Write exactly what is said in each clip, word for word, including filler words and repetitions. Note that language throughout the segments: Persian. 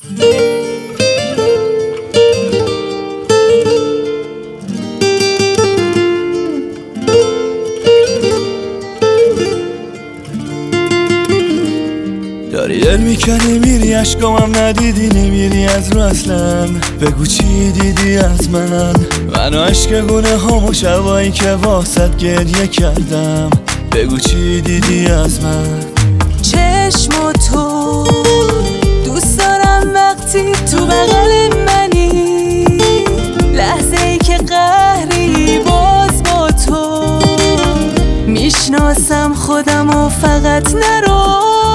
داری دل میکنی میری عشقامم ندیدی نمیری از رو اصلا. بگو چی دیدی از من؟ من و عشق گونه هامو شبایی که واسط گریه کردم. بگو چی دیدی از من؟ چشم تو دوست دارم وقتی تو بغل منی، لحظه ای که قهری باز با تو میشناسم خودم و فقط نرو.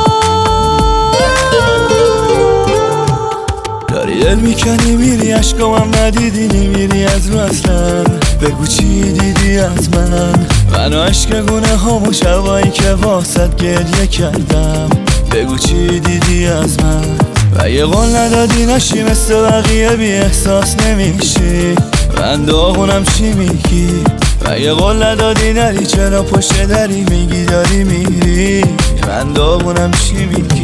داری دل میکنی میری عشقامم ندیدی نمیری از رو اصلا. بگو چی دیدی از من؟ من و عشق گونه هامو شبایی که واسط گریه کردم. بگو چی دیدی از من؟ و یه قول ندادی نشی مثل بقیه بی احساس نمیشی. من داغونم چی میگی؟ و یه قول ندادی نری چرا پشت دری میگی داری میری. من داغونم چی میگی؟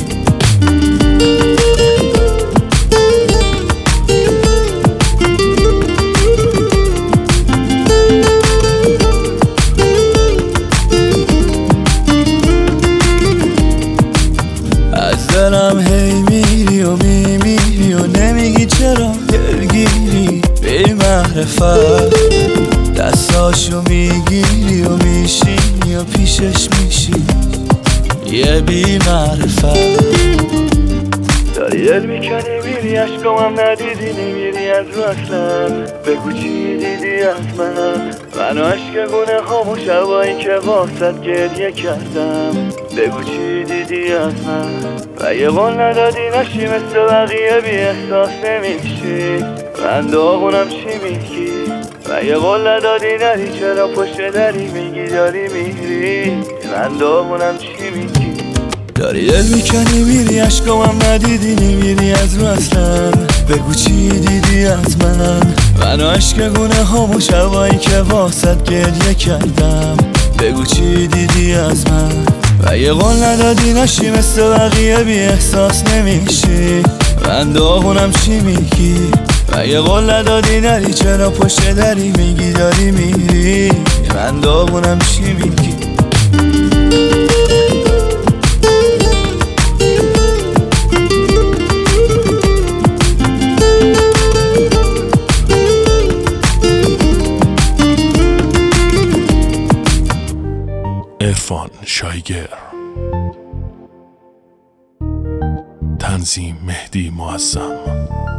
از دلم هی میری و میمیری و نمیگی چرا دلگیری. بی معرفت دستاشو میگیری و میشینی و پیشش میشی یه بی معرفت. داری دل میکنی میری عشقامم ندیدی نمیری از رو اصلا. بگو چی دیدی از من؟ من و عشق گونه هامو شبایی که واسط گریه کردم. بگو چی دیدی از من؟ و یه قول ندادی نشی مثل بقیه بی احساس نمیشی. من داغونم چی میگی؟ و یه قول ندادی نری چرا پشت دری میگی داری میری. من داغونم چی میگی؟ داری دل میکنی میری عشقامم ندیدی نمیری از رو اصلا. بگو چی دیدی از من؟ من و عشق گونه هامو شبایی که واسط گریه کردم. بگو چی دیدی از من؟ و یه قول ندادی نشی مثل بقیه بی احساس نمیشی. من داغونم چی میگی؟ و یه قول ندادی نری چرا پشت دری میگی داری میری. من داغونم چی میگی؟ عرفان شایگر، تنظیم مهدی معظم.